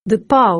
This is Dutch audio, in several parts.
De pauw.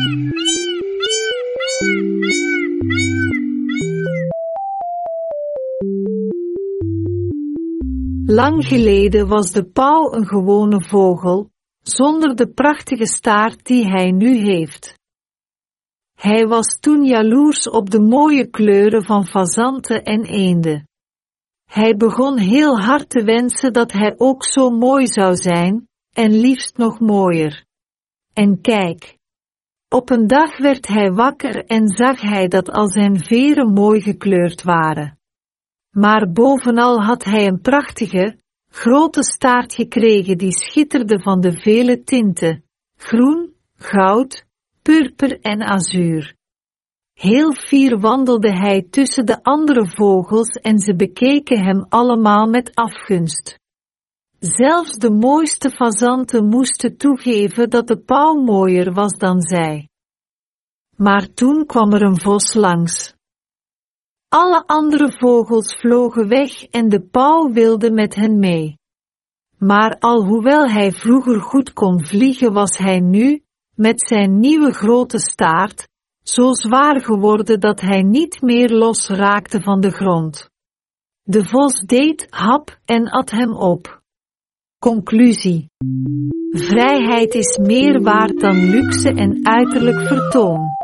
Lang geleden was de pauw een gewone vogel, zonder de prachtige staart die hij nu heeft. Hij was toen jaloers op de mooie kleuren van fazanten en eenden. Hij begon heel hard te wensen dat hij ook zo mooi zou zijn, en liefst nog mooier. En kijk. Op een dag werd hij wakker en zag hij dat al zijn veren mooi gekleurd waren. Maar bovenal had hij een prachtige, grote staart gekregen die schitterde van de vele tinten, groen, goud, purper en azuur. Heel fier wandelde hij tussen de andere vogels en ze bekeken hem allemaal met afgunst. Zelfs de mooiste fazanten moesten toegeven dat de pauw mooier was dan zij. Maar toen kwam er een vos langs. Alle andere vogels vlogen weg en de pauw wilde met hen mee. Maar alhoewel hij vroeger goed kon vliegen, was hij nu, met zijn nieuwe grote staart, zo zwaar geworden dat hij niet meer los raakte van de grond. De vos deed hap en at hem op. Conclusie: vrijheid is meer waard dan luxe en uiterlijk vertoon.